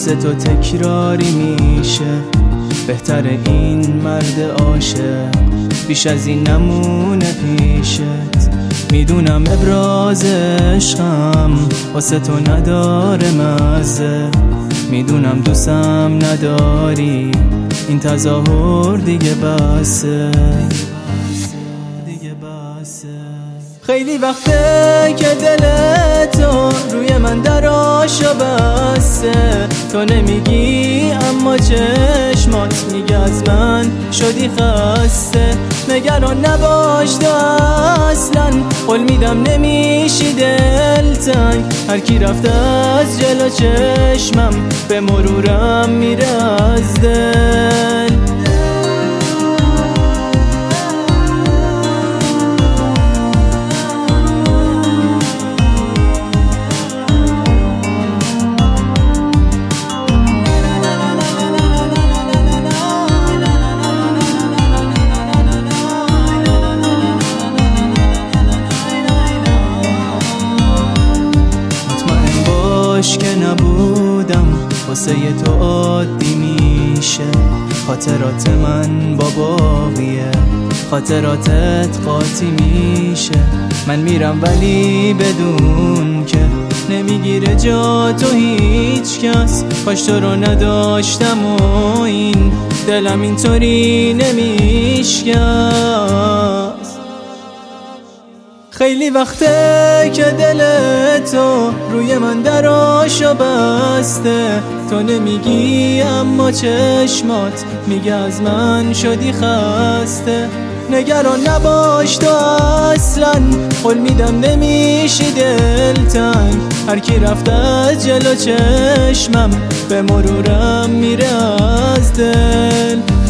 واسه تو تکراری میشه، بهتر این مرد عاشق بیش از این نمونه پیشت. میدونم ابراز عشقم واسه تو نداره مزه، میدونم دوستم نداری، این تظاهر دیگه بسه. خیلی وقته که دل تو روی من دراشو بسته، تو نمیگی اما چشمات میگه از من شدی خسته. نگران نباش تو اصلا، قول میدم نمیشی دلتنگ، هر کی رفته از جلو چشمم به مرورم میره از دل. که نبودم واسه تو عادی میشه، خاطرات من با باقیه، خاطراتت قاطی میشه. من میرم ولی بدون که نمیگیره جا تو هیچ کس، کاش تو رو نداشتم و این دلم اینطوری نمیشکست. خیلی وقته که دل تو روی من دراشو بسته، تو نمیگی اما چشمات میگه از من شدی خسته. نگران نباش تو اصلا، قول میدم نمیشی دلتنگ، هر کی رفته از جلو چشمم به مرورم میره از دل.